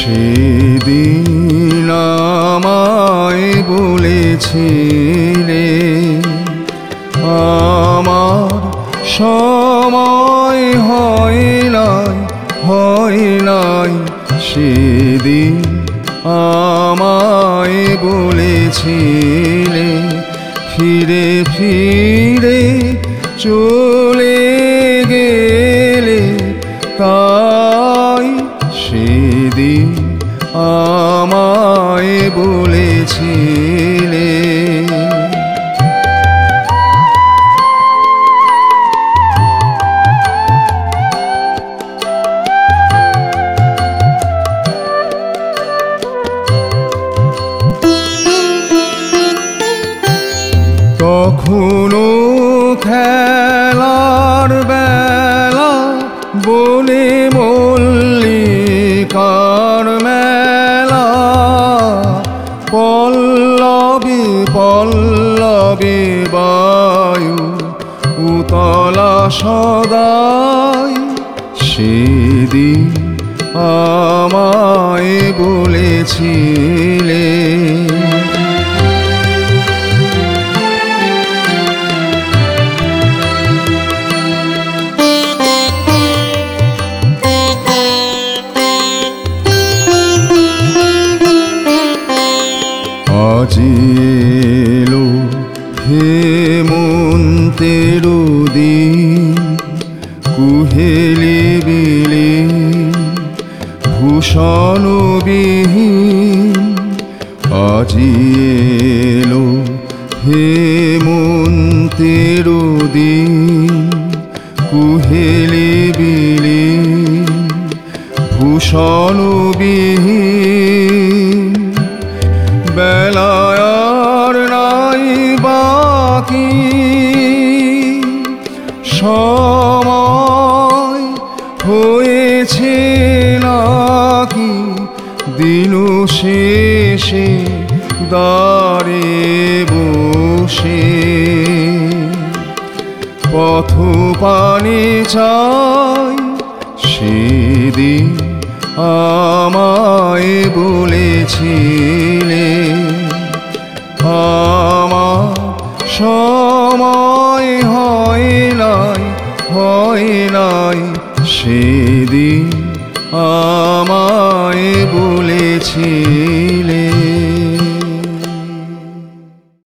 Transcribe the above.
সেদিন আমায় বলেছিলে আমার সময় হয় নাই সেদিন আমায় বলেছিলে ফিরে ফিরে চলে গেলে তাই সেদিন আমায় বলেছিলে কখনো খেলার বেলা বনে মল্লিকার মেলা পল্লবী পল্লবী বায়ু উতলা সদাই সেদিন আমায় বলেছিলে আজি এলো হেমন্তের দিন কুহেলি বিলি ভূষণবিহীন আজি এলো হেমন্তের দিন কুহেলি বিলি ভূষণবিহীন বেলায় আর নাই বাকি সময় হয়েছে নাকি দিন শেষে দ্বারে বসে পথ পানে চাই সেদিন আমায় বলেছিলে আমার সময় হয় নাই সেদিন আমায় বলেছিলে।